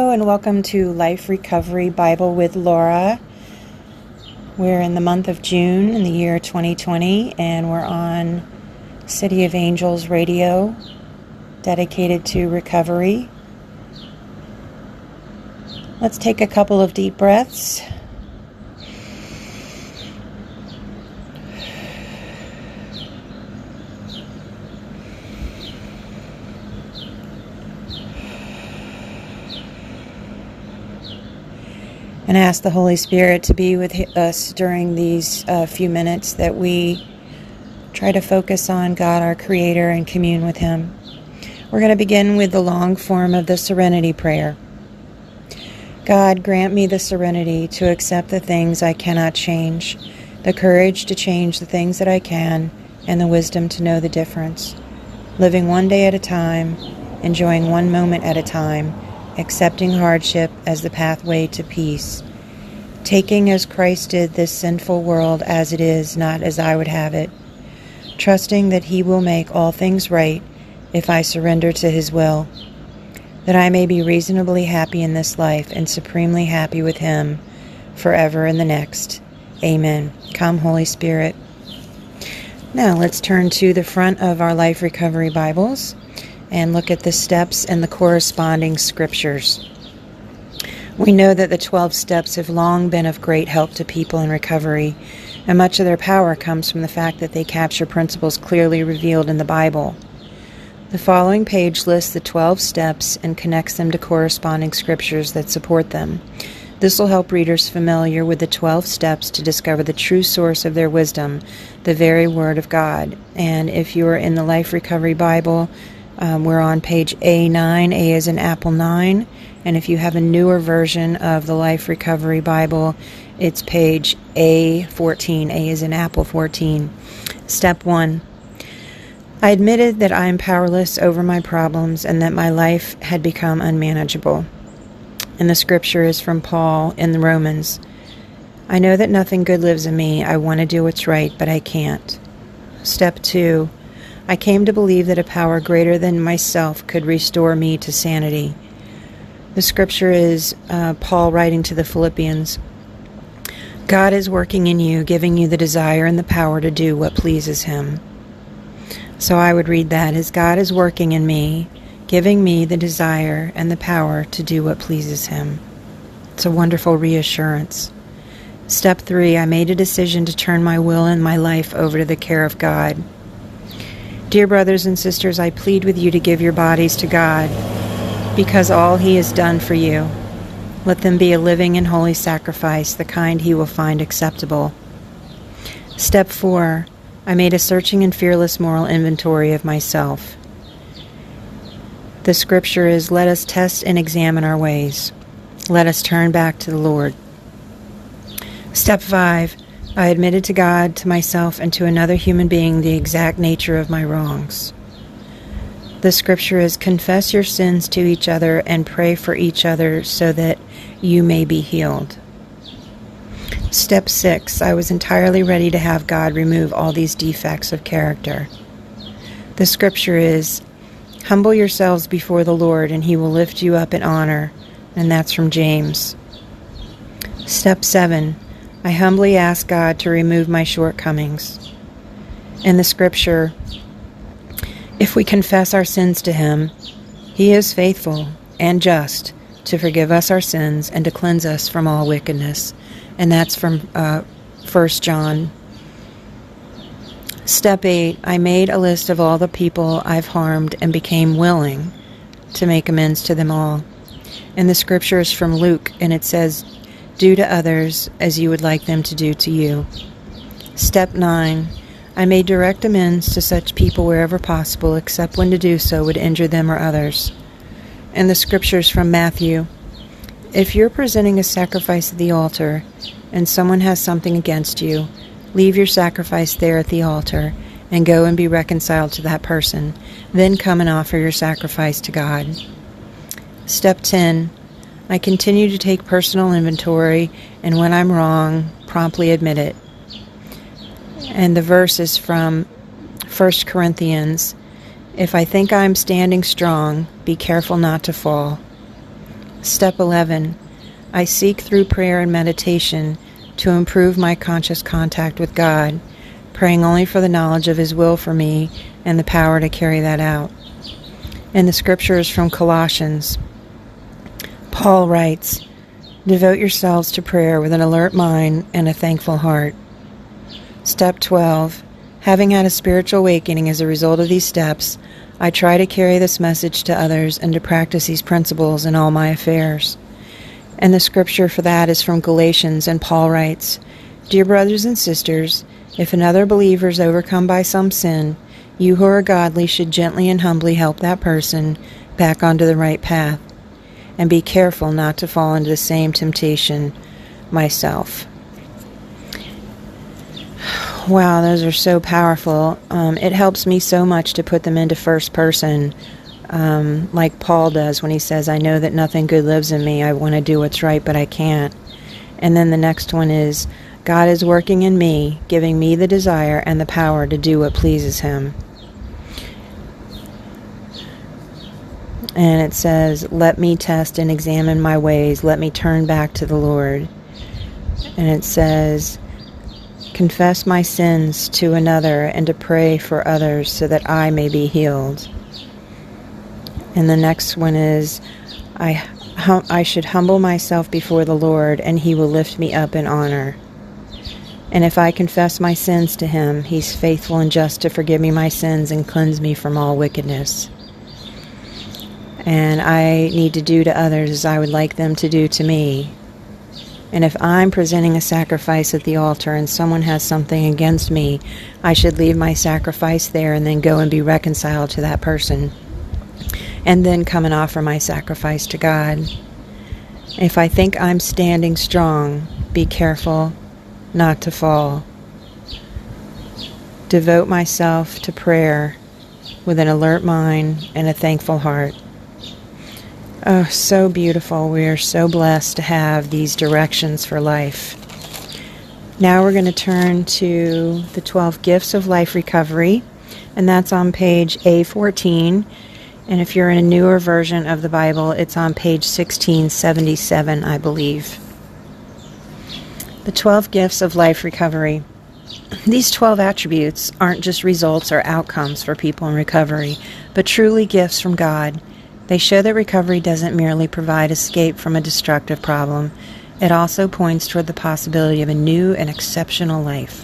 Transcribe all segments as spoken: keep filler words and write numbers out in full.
Hello and welcome to Life Recovery Bible with Laura. We're in the month of June in the year twenty twenty, and we're on City of Angels Radio, dedicated to recovery. Let's take a couple of deep breaths. And ask the Holy Spirit to be with us during these uh, few minutes that we try to focus on God, our Creator, and commune with Him. We're going to begin with the long form of the Serenity Prayer. God, grant me the serenity to accept the things I cannot change, the courage to change the things that I can, and the wisdom to know the difference. Living one day at a time, enjoying one moment at a time, accepting hardship as the pathway to peace, taking as Christ did this sinful world as it is, not as I would have it, trusting that He will make all things right if I surrender to His will, that I may be reasonably happy in this life and supremely happy with Him forever in the next. Amen. Come, Holy Spirit. Now let's turn to the front of our Life Recovery Bibles and look at the steps and the corresponding scriptures. We know that the twelve steps have long been of great help to people in recovery, and much of their power comes from the fact that they capture principles clearly revealed in the Bible. The following page lists the twelve steps and connects them to corresponding scriptures that support them. This will help readers familiar with the twelve steps to discover the true source of their wisdom, the very Word of God. And if you are in the Life Recovery Bible, Um, we're on page A nine, A as in Apple nine, and if you have a newer version of the Life Recovery Bible, it's page A fourteen, A as in Apple fourteen. Step one. I admitted that I am powerless over my problems and that my life had become unmanageable. And the scripture is from Paul in the Romans. I know that nothing good lives in me. I want to do what's right, but I can't. Step two. I came to believe that a power greater than myself could restore me to sanity. The scripture is uh, Paul writing to the Philippians. God is working in you, giving you the desire and the power to do what pleases Him. So I would read that as God is working in me, giving me the desire and the power to do what pleases Him. It's a wonderful reassurance. Step three, I made a decision to turn my will and my life over to the care of God. Dear brothers and sisters, I plead with you to give your bodies to God, because all He has done for you. Let them be a living and holy sacrifice, the kind He will find acceptable. Step four, I made a searching and fearless moral inventory of myself. The scripture is, let us test and examine our ways. Let us turn back to the Lord. Step five, I admitted to God, to myself, and to another human being the exact nature of my wrongs. The scripture is, confess your sins to each other and pray for each other so that you may be healed. Step six, I was entirely ready to have God remove all these defects of character. The scripture is, humble yourselves before the Lord and He will lift you up in honor, and that's from James. Step seven, I humbly ask God to remove my shortcomings. In the scripture, if we confess our sins to Him, He is faithful and just to forgive us our sins and to cleanse us from all wickedness. And that's from uh, First John. Step eight, I made a list of all the people I've harmed and became willing to make amends to them all. And the scripture is from Luke, and it says, do to others as you would like them to do to you. Step nine. I made direct amends to such people wherever possible, except when to do so would injure them or others. And the scriptures from Matthew. If you're presenting a sacrifice at the altar and someone has something against you, leave your sacrifice there at the altar and go and be reconciled to that person. Then come and offer your sacrifice to God. Step ten. I continue to take personal inventory, and when I'm wrong, promptly admit it. And the verse is from First Corinthians. If I think I'm standing strong, be careful not to fall. Step eleven. I seek through prayer and meditation to improve my conscious contact with God, praying only for the knowledge of His will for me and the power to carry that out. In the scriptures from Colossians, Paul writes, devote yourselves to prayer with an alert mind and a thankful heart. Step twelve. Having had a spiritual awakening as a result of these steps, I try to carry this message to others and to practice these principles in all my affairs. And the scripture for that is from Galatians, and Paul writes, dear brothers and sisters, if another believer is overcome by some sin, you who are godly should gently and humbly help that person back onto the right path, and be careful not to fall into the same temptation myself. Wow, those are so powerful. Um, it helps me so much to put them into first person, um, like Paul does when he says, I know that nothing good lives in me. I want to do what's right, but I can't. And then the next one is, God is working in me, giving me the desire and the power to do what pleases Him. And it says, let me test and examine my ways. Let me turn back to the Lord. And it says, confess my sins to another and to pray for others so that I may be healed. And the next one is, I, hum, I should humble myself before the Lord, and He will lift me up in honor. And if I confess my sins to Him, He's faithful and just to forgive me my sins and cleanse me from all wickedness. And I need to do to others as I would like them to do to me. And if I'm presenting a sacrifice at the altar and someone has something against me, I should leave my sacrifice there and then go and be reconciled to that person. And then come and offer my sacrifice to God. If I think I'm standing strong, be careful not to fall. Devote myself to prayer with an alert mind and a thankful heart. Oh, so beautiful. We are so blessed to have these directions for life. Now we're going to turn to the twelve Gifts of Life Recovery, and that's on page A fourteen. And if you're in a newer version of the Bible, it's on page sixteen seventy-seven, I believe. The twelve Gifts of Life Recovery. These twelve attributes aren't just results or outcomes for people in recovery, but truly gifts from God. They show that recovery doesn't merely provide escape from a destructive problem. It also points toward the possibility of a new and exceptional life.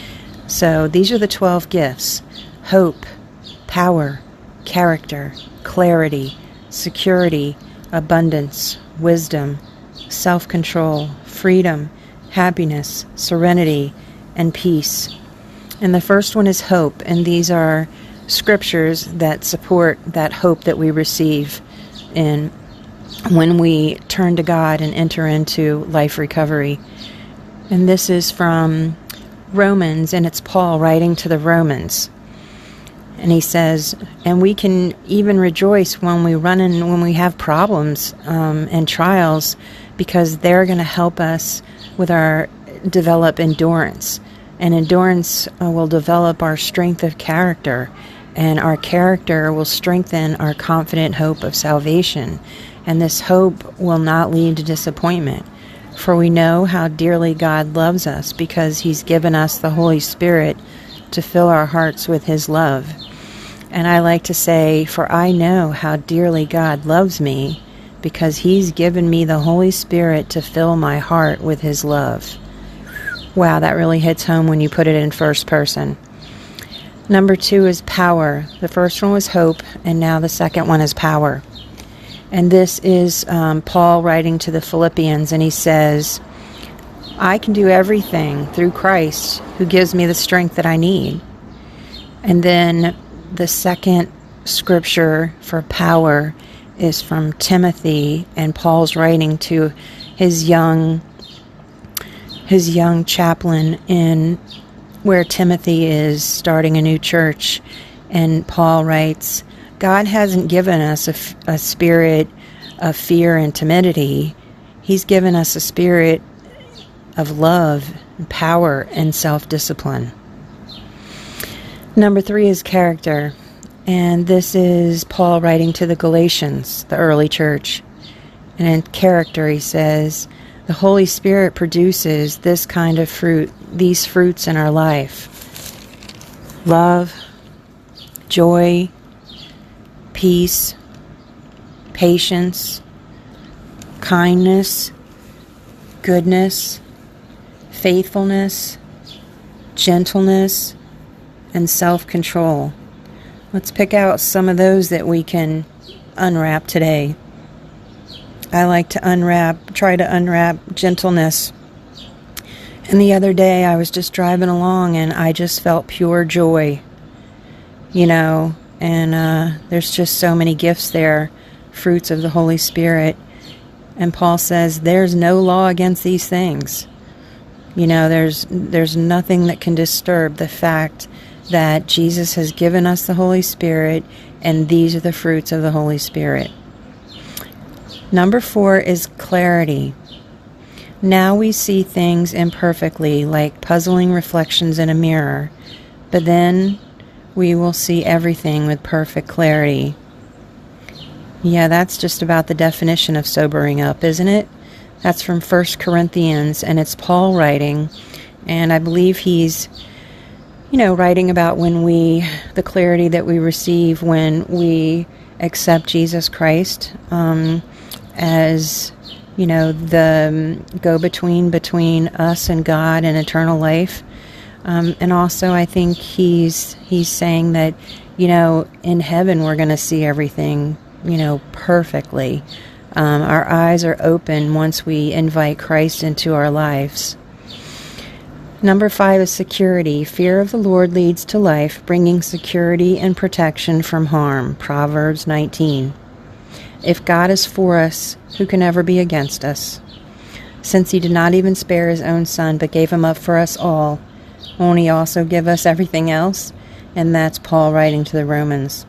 So these are the twelve gifts: hope, power, character, clarity, security, abundance, wisdom, self-control, freedom, happiness, serenity, and peace. And the first one is hope, and these are scriptures that support that hope that we receive in when we turn to God and enter into life recovery. And this is from Romans, and it's Paul writing to the Romans. And he says, and we can even rejoice when we run in, when we have problems um, and trials, because they're going to help us with our develop endurance. And endurance uh, will develop our strength of character, and our character will strengthen our confident hope of salvation. And this hope will not lead to disappointment, for we know how dearly God loves us because He's given us the Holy Spirit to fill our hearts with His love. And I like to say, for I know how dearly God loves me because He's given me the Holy Spirit to fill my heart with His love. Wow, that really hits home when you put it in first person. Number two is power. The first one was hope, and now the second one is power. And this is um, Paul writing to the Philippians, and he says, I can do everything through Christ who gives me the strength that I need. And then the second scripture for power is from Timothy, and Paul's writing to his young his young chaplain in where Timothy is starting a new church. And Paul writes, God hasn't given us a, f- a spirit of fear and timidity. He's given us a spirit of love, and power, and self-discipline. Number three is character. And this is Paul writing to the Galatians, the early church. And in character, he says, the Holy Spirit produces this kind of fruit, these fruits in our life. Love, joy, peace, patience, kindness, goodness, faithfulness, gentleness, and self-control. Let's pick out some of those that we can unwrap today. I like to unwrap, try to unwrap gentleness. And the other day I was just driving along and I just felt pure joy, you know, and uh, there's just so many gifts there, fruits of the Holy Spirit. And Paul says there's no law against these things. You know, there's there's nothing that can disturb the fact that Jesus has given us the Holy Spirit, and these are the fruits of the Holy Spirit. Number four is clarity. Now we see things imperfectly, like puzzling reflections in a mirror, but then we will see everything with perfect clarity. Yeah, that's just about the definition of sobering up, isn't it? That's from First Corinthians, and it's Paul writing, and I believe he's, you know, writing about when we, the clarity that we receive when we accept Jesus Christ um, as, you know, the go-between between us and God and eternal life. Um, and also, I think he's he's saying that, you know, in heaven we're going to see everything, you know, perfectly. Um, our eyes are open once we invite Christ into our lives. Number five is security. Fear of the Lord leads to life, bringing security and protection from harm. Proverbs nineteen. If God is for us, who can ever be against us? Since he did not even spare his own son, but gave him up for us all, won't he also give us everything else? And that's Paul writing to the Romans.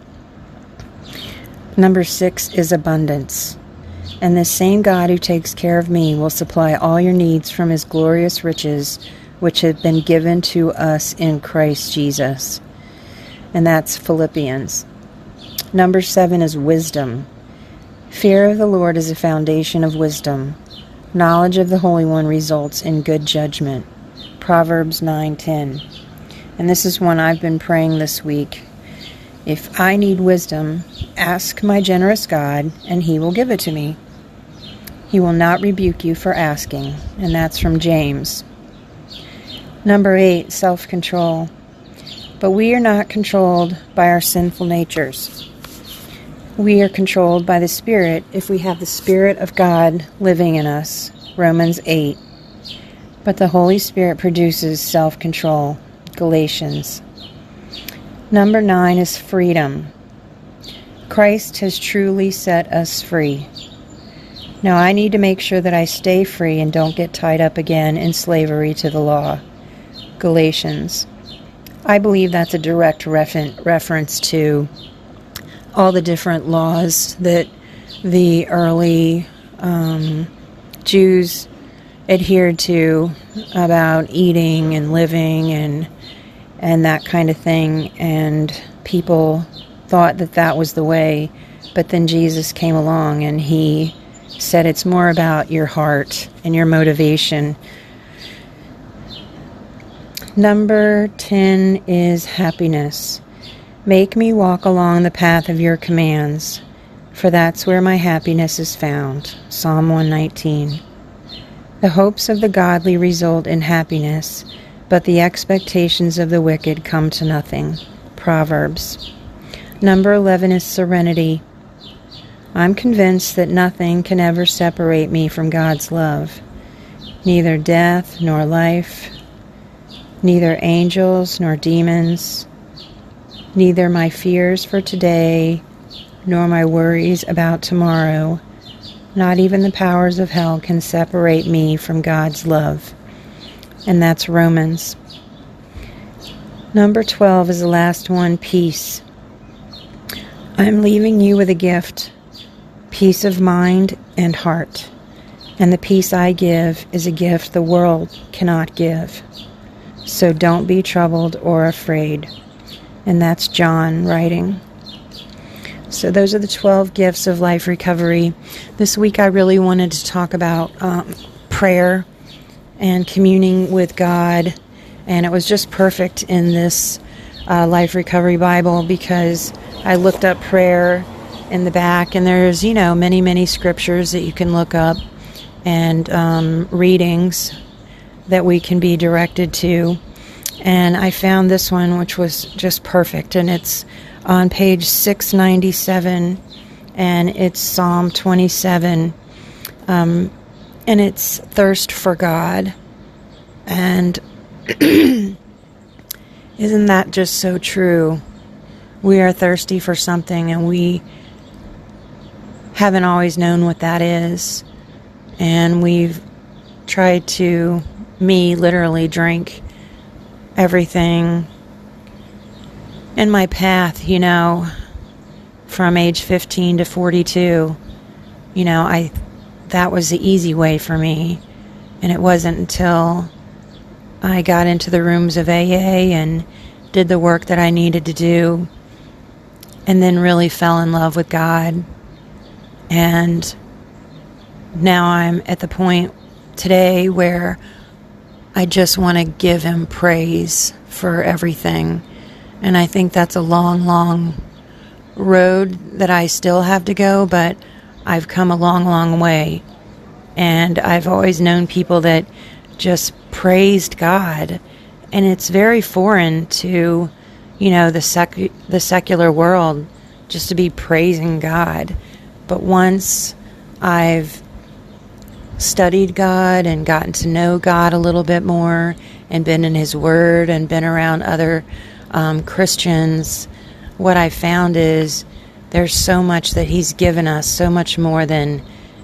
Number six is abundance. And the same God who takes care of me will supply all your needs from his glorious riches, which have been given to us in Christ Jesus. And that's Philippians. Number seven is wisdom. Fear of the Lord is a foundation of wisdom. Knowledge of the Holy One results in good judgment. Proverbs nine ten. And this is one I've been praying this week. If I need wisdom, ask my generous God, and he will give it to me. He will not rebuke you for asking. And that's from James. Number eight, self-control. But we are not controlled by our sinful natures. We are controlled by the Spirit if we have the Spirit of God living in us. Romans eight. But the Holy Spirit produces self-control. Galatians. Number nine is freedom. Christ has truly set us free. Now I need to make sure that I stay free and don't get tied up again in slavery to the law. Galatians. I believe that's a direct refer- reference to all the different laws that the early um, Jews adhered to about eating and living and and that kind of thing, and people thought that that was the way, but then Jesus came along and he said it's more about your heart and your motivation. Number ten is happiness. Make me walk along the path of your commands, for that's where my happiness is found. Psalm one nineteen. The hopes of the godly result in happiness, but the expectations of the wicked come to nothing. Proverbs. Number eleven is serenity. I'm convinced that nothing can ever separate me from God's love. Neither death nor life, neither angels nor demons, neither my fears for today nor my worries about tomorrow, not even the powers of hell can separate me from God's love. And that's Romans. Number twelve is the last one, peace. I'm leaving you with a gift, peace of mind and heart. And the peace I give is a gift the world cannot give. So don't be troubled or afraid. And that's John writing. So those are the twelve gifts of life recovery. This week I really wanted to talk about um, prayer and communing with God. And it was just perfect in this uh, Life Recovery Bible because I looked up prayer in the back, and there's, you know, many, many scriptures that you can look up and um, readings that we can be directed to. And I found this one, which was just perfect, and it's on page six ninety-seven, and it's Psalm twenty-seven, um, and it's thirst for God. And isn't that just so true? We are thirsty for something, and we haven't always known what that is. And we've tried to, me, literally drink everything in my path, you know, from age fifteen to forty-two. You know, I that was the easy way for me. And it wasn't until I got into the rooms of A A and did the work that I needed to do, and then really fell in love with God. And now I'm at the point today where I just want to give Him praise for everything. And I think that's a long, long road that I still have to go, but I've come a long, long way. And I've always known people that just praised God. And it's very foreign to, you know, the sec- the secular world, just to be praising God. But once I've studied God and gotten to know God a little bit more and been in His Word and been around other um, Christians, what I found is there's so much that He's given us, so much more than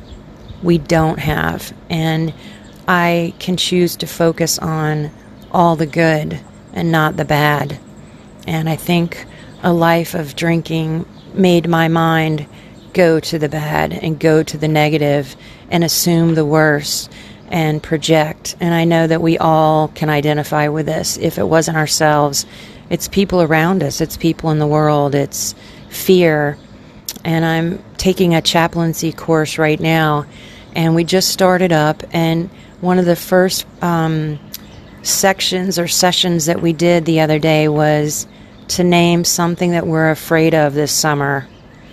we don't have. And I can choose to focus on all the good and not the bad. And I think a life of drinking made my mind go to the bad and go to the negative and assume the worst and project. And I know that we all can identify with this. If it wasn't ourselves, it's people around us, it's people in the world, it's fear. And I'm taking a chaplaincy course right now, and we just started up, and one of the first um, sections or sessions that we did the other day was to name something that we're afraid of this summer.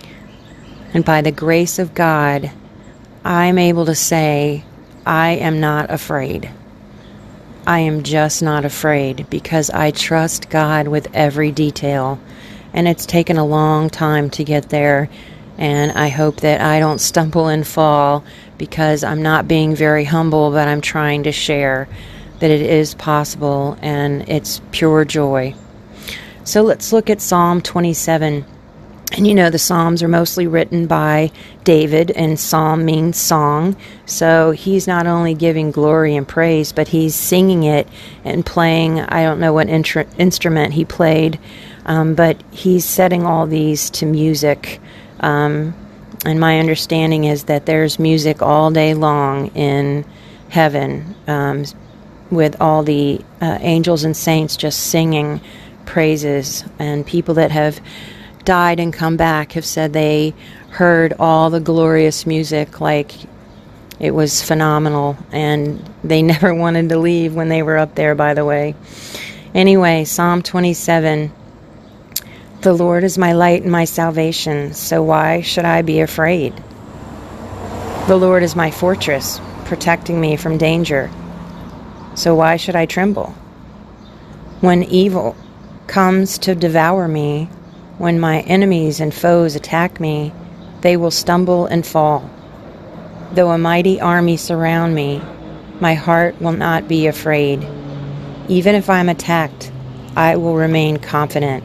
And by the grace of God, I'm able to say, I am not afraid. I am just not afraid because I trust God with every detail. And it's taken a long time to get there. And I hope that I don't stumble and fall because I'm not being very humble, but I'm trying to share that it is possible, and it's pure joy. So let's look at Psalm twenty-seven. And you know, the Psalms are mostly written by David, and psalm means song. So he's not only giving glory and praise, but he's singing it and playing, I don't know what intr- instrument he played, um, but he's setting all these to music. Um, and my understanding is that there's music all day long in heaven, um, with all the uh, angels and saints just singing praises, and people that have died and come back have said they heard all the glorious music, like it was phenomenal, and they never wanted to leave when they were up there, by the way. Anyway, Psalm twenty-seven. The Lord is my light and my salvation, so why should I be afraid? The Lord is my fortress, protecting me from danger, so why should I tremble? When evil comes to devour me, when my enemies and foes attack me, they will stumble and fall. Though a mighty army surround me, my heart will not be afraid. Even if I'm attacked, I will remain confident.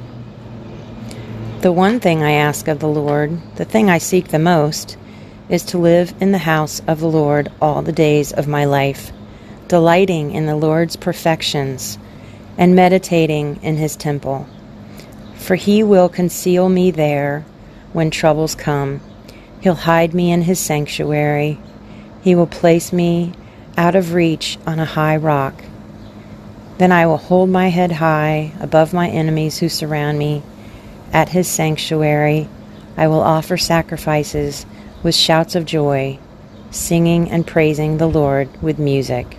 The one thing I ask of the Lord, the thing I seek the most, is to live in the house of the Lord all the days of my life, delighting in the Lord's perfections and meditating in His temple. For He will conceal me there when troubles come. He'll hide me in His sanctuary. He will place me out of reach on a high rock. Then I will hold my head high above my enemies who surround me. At His sanctuary, I will offer sacrifices with shouts of joy, singing and praising the Lord with music.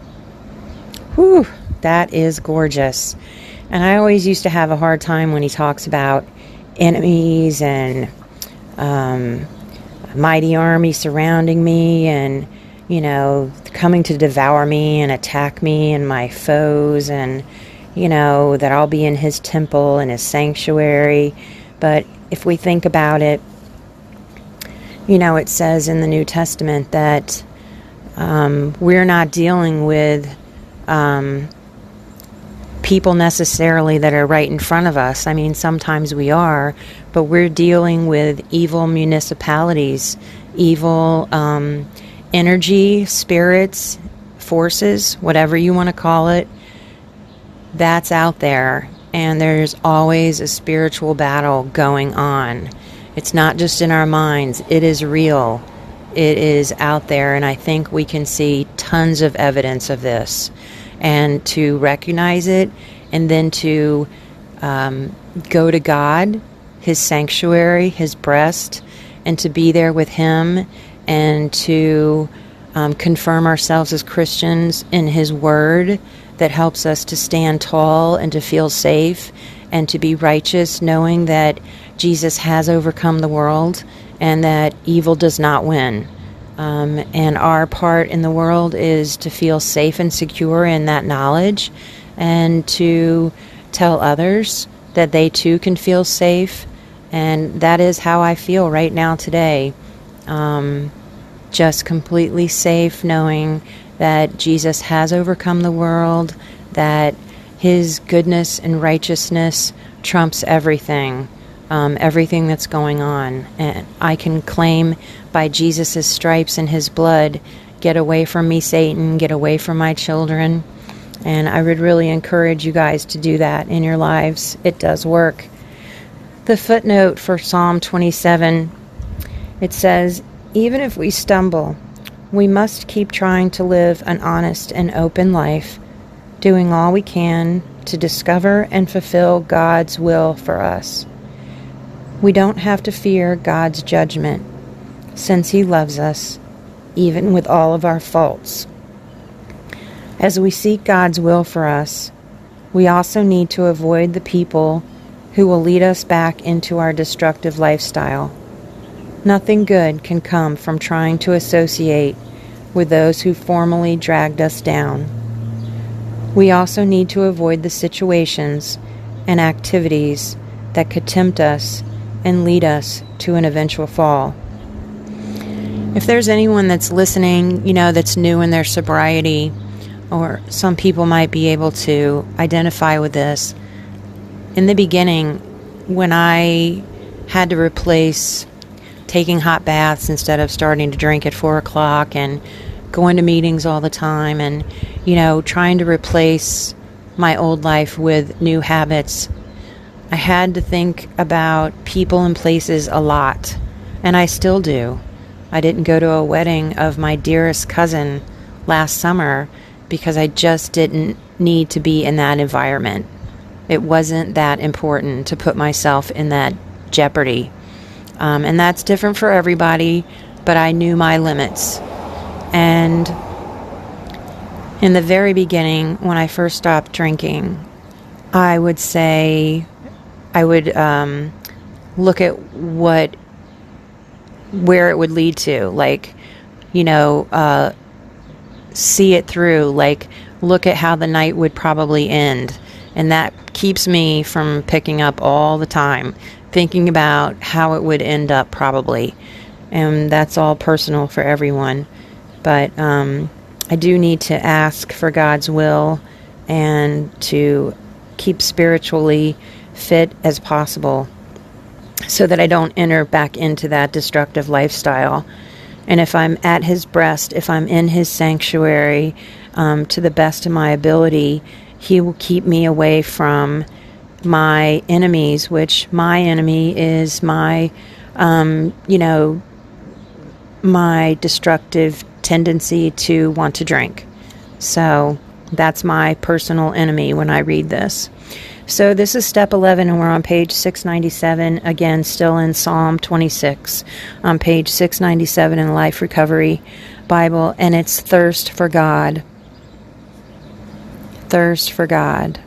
Whew, that is gorgeous. And I always used to have a hard time when he talks about enemies and um, a mighty army surrounding me and, you know, coming to devour me and attack me and my foes, and, you know, that I'll be in his temple and his sanctuary. But if we think about it, you know, it says in the New Testament that um, we're not dealing with um, people necessarily that are right in front of us. I mean, sometimes we are, but we're dealing with evil municipalities, evil um, energy, spirits, forces, whatever you want to call it. That's out there, and there's always a spiritual battle going on. It's not just in our minds. It is real. It is out there, and I think we can see tons of evidence of this. And to recognize it, and then to um, go to God, his sanctuary, his breast, and to be there with him, and to um, confirm ourselves as Christians in his word that helps us to stand tall and to feel safe and to be righteous, knowing that Jesus has overcome the world and that evil does not win. Um, and our part in the world is to feel safe and secure in that knowledge, and to tell others that they too can feel safe. And that is how I feel right now today. Um, just completely safe, knowing that Jesus has overcome the world, that his goodness and righteousness trumps everything, um, everything that's going on. And I can claim by Jesus' stripes and his blood, get away from me, Satan, get away from my children. And I would really encourage you guys to do that in your lives. It does work. The footnote for Psalm twenty-seven, it says, even if we stumble, we must keep trying to live an honest and open life, doing all we can to discover and fulfill God's will for us. We don't have to fear God's judgment, since he loves us, even with all of our faults. As we seek God's will for us, we also need to avoid the people who will lead us back into our destructive lifestyle. Nothing good can come from trying to associate with those who formerly dragged us down. We also need to avoid the situations and activities that could tempt us and lead us to an eventual fall. If there's anyone that's listening, you know, that's new in their sobriety, or some people might be able to identify with this. In the beginning, when I had to replace taking hot baths instead of starting to drink at four o'clock and going to meetings all the time, and, you know, trying to replace my old life with new habits, I had to think about people and places a lot, and I still do. I didn't go to a wedding of my dearest cousin last summer because I just didn't need to be in that environment. It wasn't that important to put myself in that jeopardy. Um, and that's different for everybody, but I knew my limits. And in the very beginning, when I first stopped drinking, I would say, I would um, look at what, where it would lead to, like, you know, uh, see it through, like, look at how the night would probably end. And that keeps me from picking up all the time, thinking about how it would end up probably. And that's all personal for everyone. But um, I do need to ask for God's will and to keep spiritually fit as possible so that I don't enter back into that destructive lifestyle. And if I'm at his breast, if I'm in his sanctuary, um, to the best of my ability, he will keep me away from my enemies, which my enemy is my, um, you know, my destructive tendency to want to drink. So that's my personal enemy when I read this. So this is step eleven, and we're on page six ninety-seven, again, still in Psalm twenty-six, on page six ninety-seven in the Life Recovery Bible, and it's thirst for God. Thirst for God.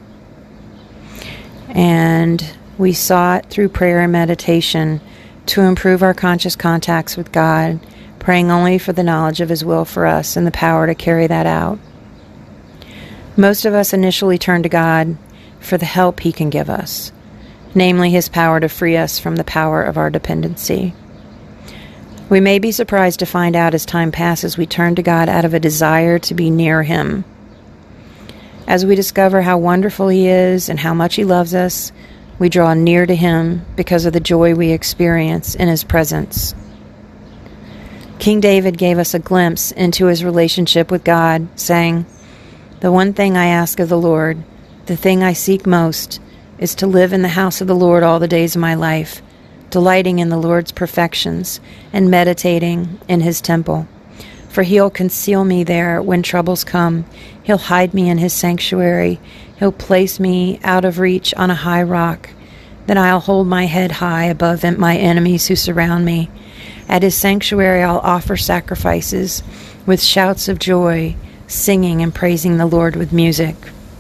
And we sought through prayer and meditation to improve our conscious contacts with God, praying only for the knowledge of His will for us and the power to carry that out. Most of us initially turn to God for the help He can give us, namely His power to free us from the power of our dependency. We may be surprised to find out as time passes we turn to God out of a desire to be near Him. As we discover how wonderful He is and how much He loves us, we draw near to Him because of the joy we experience in His presence. King David gave us a glimpse into his relationship with God, saying, "The one thing I ask of the Lord, the thing I seek most, is to live in the house of the Lord all the days of my life, delighting in the Lord's perfections and meditating in His temple. For He'll conceal me there when troubles come. He'll hide me in His sanctuary. He'll place me out of reach on a high rock. Then I'll hold my head high above my enemies who surround me. At His sanctuary I'll offer sacrifices with shouts of joy, singing and praising the Lord with music."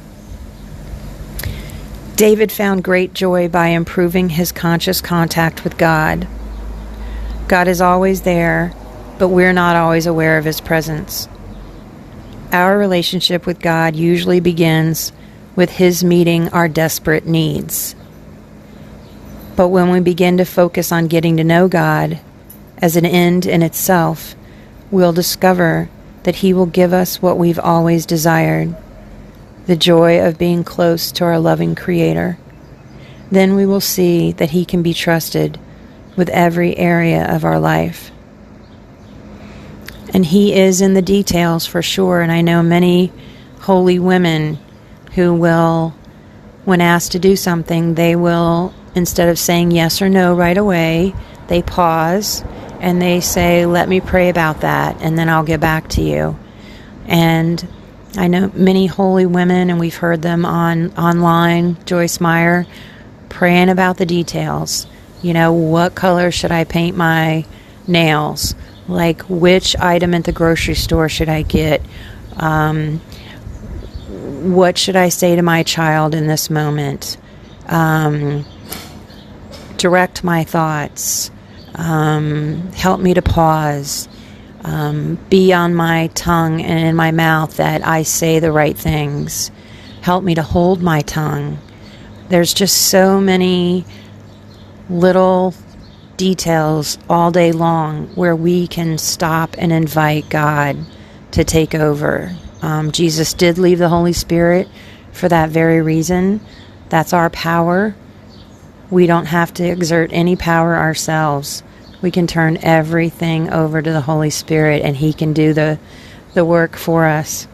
David found great joy by improving his conscious contact with God. God is always there, but we're not always aware of His presence. Our relationship with God usually begins with His meeting our desperate needs. But when we begin to focus on getting to know God as an end in itself, we'll discover that He will give us what we've always desired, the joy of being close to our loving Creator. Then we will see that He can be trusted with every area of our life. And He is in the details for sure, and I know many holy women who will, when asked to do something, they will, instead of saying yes or no right away, they pause and they say, "Let me pray about that, and then I'll get back to you." And I know many holy women, and we've heard them on online, Joyce Meyer, praying about the details. You know, what color should I paint my nails? Like, which item at the grocery store should I get? Um, what should I say to my child in this moment? Um, direct my thoughts. Um, help me to pause. Um, be on my tongue and in my mouth that I say the right things. Help me to hold my tongue. There's just so many little details all day long where we can stop and invite God to take over. Um, Jesus did leave the Holy Spirit for that very reason. That's our power. We don't have to exert any power ourselves. We can turn everything over to the Holy Spirit, and He can do the the work for us.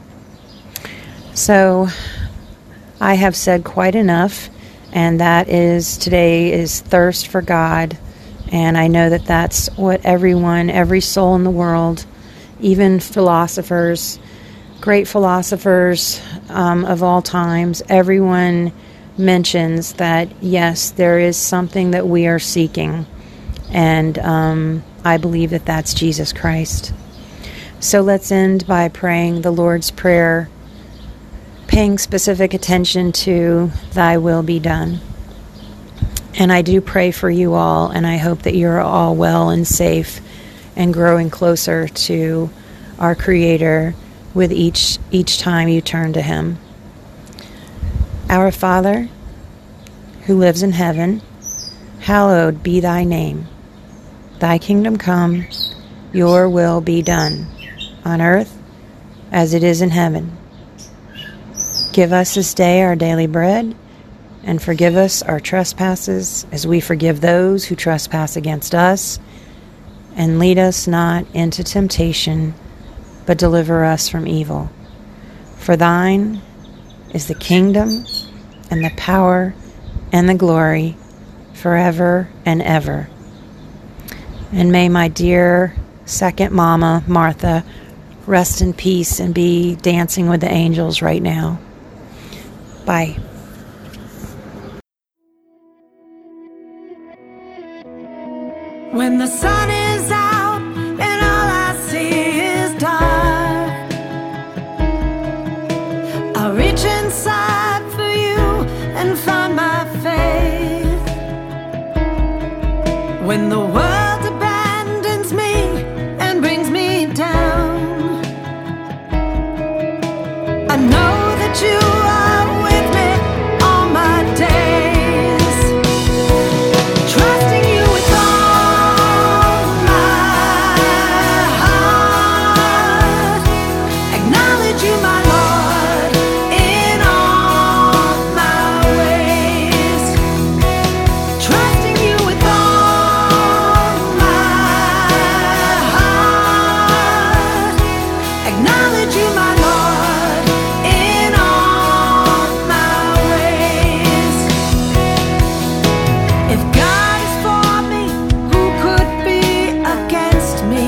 So I have said quite enough, and that is, today is thirst for God. And I know that that's what everyone, every soul in the world, even philosophers, great philosophers um, of all times, everyone mentions that, yes, there is something that we are seeking. And um, I believe that that's Jesus Christ. So let's end by praying the Lord's Prayer, paying specific attention to Thy will be done. And I do pray for you all, and I hope that you're all well and safe and growing closer to our Creator with each each time you turn to Him. Our Father, who lives in heaven, hallowed be Thy name. Thy kingdom come, Your will be done, on earth as it is in heaven. Give us this day our daily bread, and forgive us our trespasses as we forgive those who trespass against us. And lead us not into temptation, but deliver us from evil. For Thine is the kingdom, and the power, and the glory, forever and ever. And may my dear second mama, Martha, rest in peace and be dancing with the angels right now. Bye. When the sun is out and all I see is dark, I'll reach inside for you and find my faith. When the world abandons me and brings me down, I know that you are with me all my days, trusting you with all my heart. Acknowledge you, my Lord, in all my ways, trusting you with all my heart. Acknowledge you, my Lord, in all my ways. If God is for me, who could be against me?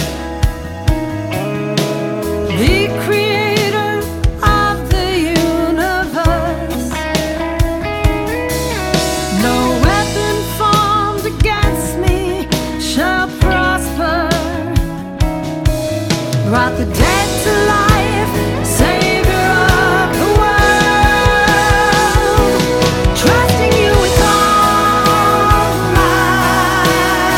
The creator of the universe. No weapon formed against me shall prosper. Brought the dead to life, Savior of the world. Trusting you with all my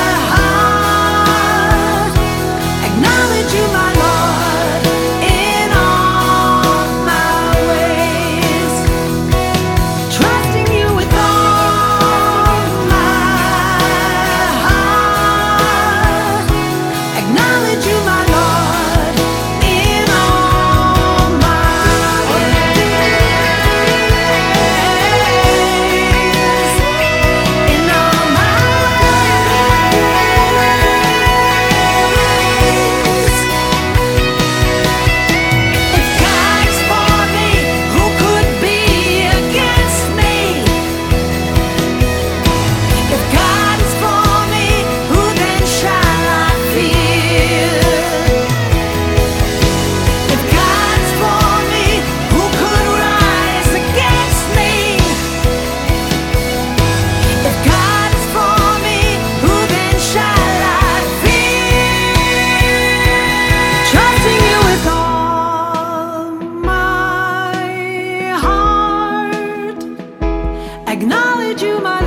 heart. Acknowledge you, my Lord, in all my ways, trusting you with all my heart. Acknowledge you, my Lord, in all my ways, in all my ways. If God is for me, who could be against me? If God is for me, who then shall I fear? If God is for me, who could rise against me? If God is for me, who then shall I fear? Trusting you with all my heart. Acknowledge you, my